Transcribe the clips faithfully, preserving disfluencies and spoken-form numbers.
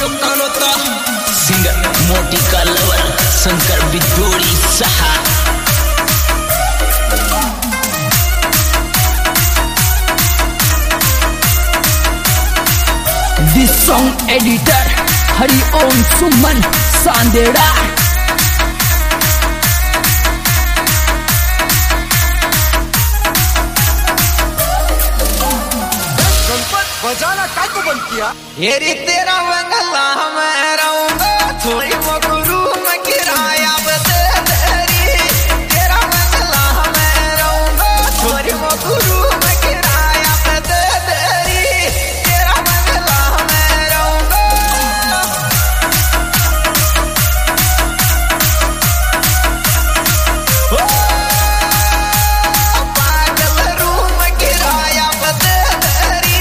Studio Kanota singer मोटी का lover Shankar बिदोड़ी सहा। This song editor Hari Om Suman Sandera। बजाना काय को बंद किया? हेरी तेरा बंगला मैं रहूंगा थोड़ी मगरू में किराया बदे तेरी। तेरा बंगला मैं रहूंगा थोड़ी मगरू में किराया बदे तेरी। तेरा बंगला मैं रहूंगा पागल रूम किराया बदे तेरी।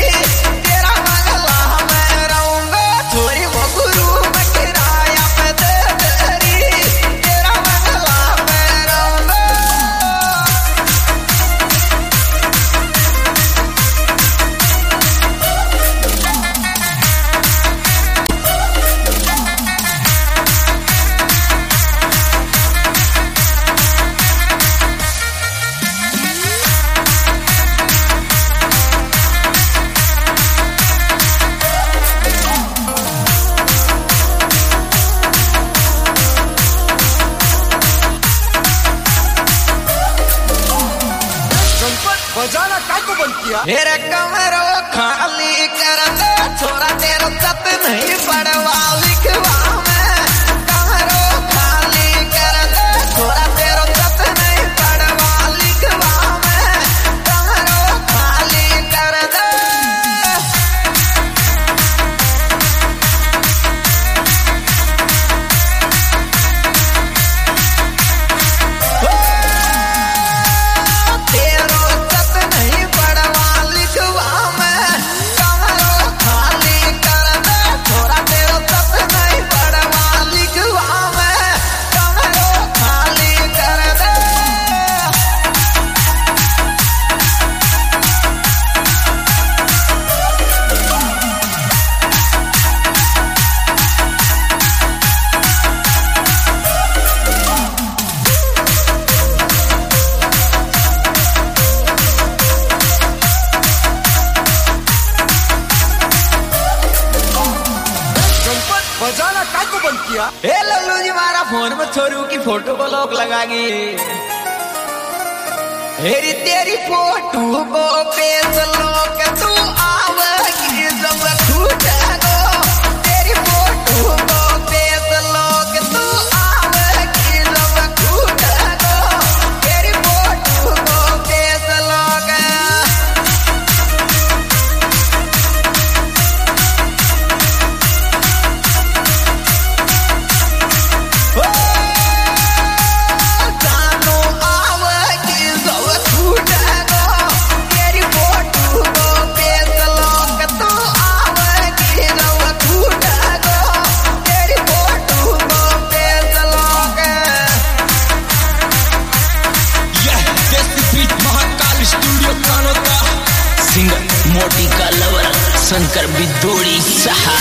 बजाना काय को बंद किया? मेरे कमरो खाली कर दे छोरा तेरा सत नहीं पड़वा लिखवा में। कमरो खाली कर दे छोरा तेरा सत नहीं पड़वा लिखवा में। कमरो खाली कर दे बजाना काय को बंद किया? ए लल्लू जी मारा फोन में छोरू की फोटो को लॉक लगागी। हेरी तेरी फोटो को पेश लोग तू आवेगी जब छूटेगो। तेरी फोटो को पेश लोग तू आवेगी जब छूटेगो। तेरी फोटो को पेश लोग सिंगर मोटी का लवर शंकर बिदोड़ी सहा।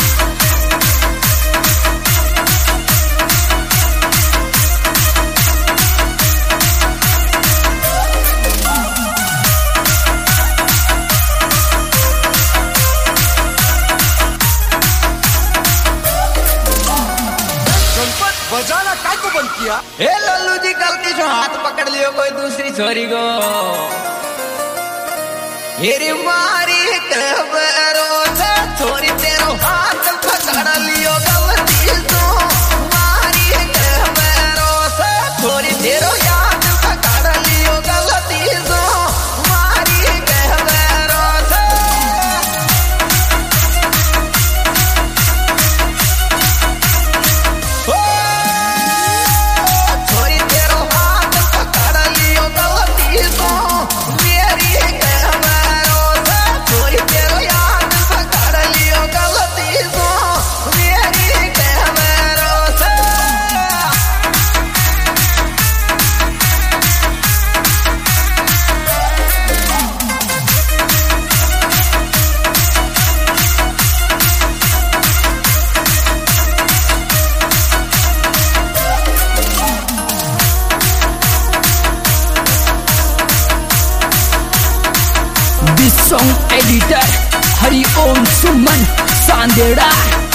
बजाना काय को बंद किया? ए लल्लू जी गलती से हाथ पकड़ लियो कोई दूसरी छोरी को। मेरी मारी कबरों से छोरी तेरो हाथ पकड़ लियो गलती से। मारी कबरों से छोरी तेरो हाथ पकड़ लियो गलती से। मारी कबरों से ओ छोरी तेरो हाथ पकड़ लियो गलती से। मेरी छोरी तेरो याद पकड़ लियो गलती से। मेरी this song editor Hari Om Suman Sandera.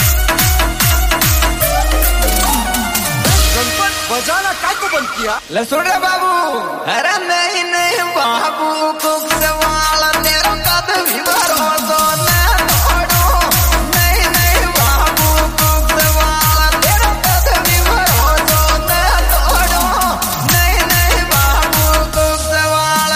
Ganpat बजाना काय को बंद किया? लसुन रे बाबू, अरे नहीं नहीं बाबू, कुक सवाल तेरा कद भी भरोसा न तोड़ो। नहीं नहीं बाबू, कुक सवाल तेरा कद भी भरोसा न तोड़ो। नहीं नहीं बाबू, कुक सवाल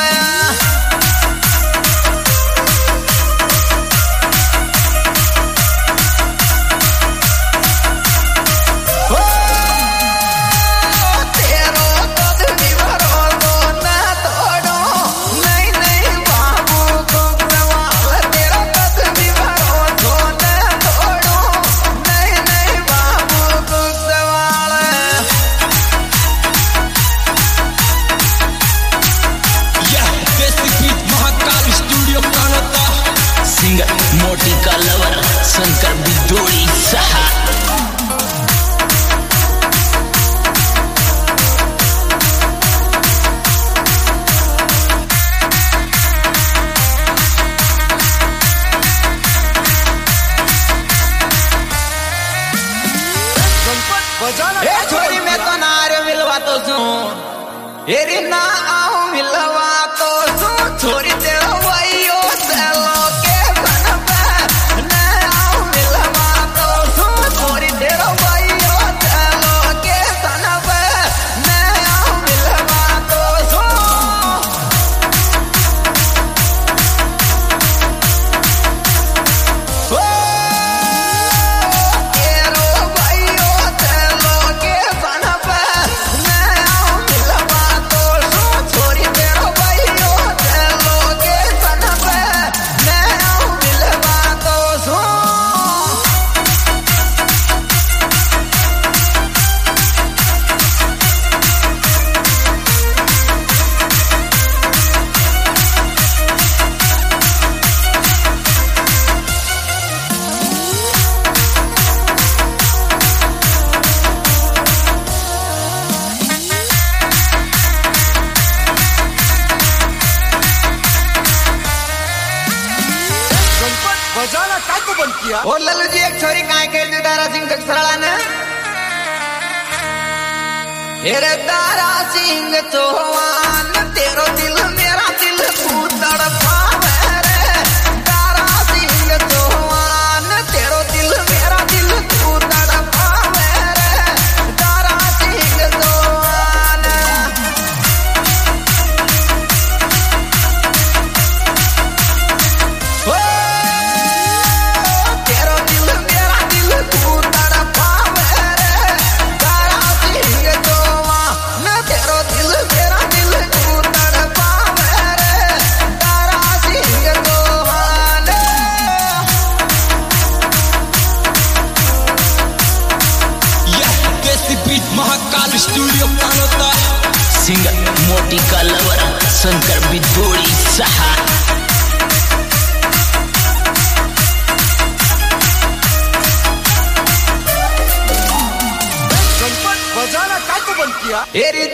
मोटी का लवर शंकर बिदोड़ी सहा। गणपत बजाना ए काय को छोरी बंद में किया? तो नारे मिलवा तो सुन, एरी ना आओ मिलवा तो सुन। छोरी तेरा वही ओ सेलो के बन पे ना आओ मिलवा तो सुन। छोरी तेरा वही ओ सेलो के बन पे ना आओ मिलवा तो सुन। ओ तेरो वही ओ सेलो के बन पे ना आओ मिलवा तो सुन। छोरी तेरा वही ओ सेलो के बन पे ना आओ मिलवा तो सुन। गणपत बजाना काय को बंद किया? ओ लल्लू जी, एक छोरी काय के दी दारा सिंह सरला ने? हेरे दारा सिंह चौहान, तेरो दिल मेरा दिल तू तड़पावे रे। दारा सिंह चौहान, तेरो दिल मेरा दिल तू तड़पावे रे। दारा सिंह चौहान, ओ तेरो दिल मेरा दिल तू तड़पावे रे। दारा सिंह चौहान, तेरो दिल मेरा दिल तू तड़पावे रे। दारा सिंह चौहान, यह desi beat Mahakal studio Kanota. Singer मोटी का लवर शंकर बिदोड़ी सहा। गणपत बजाना काय को बंद किया? एरी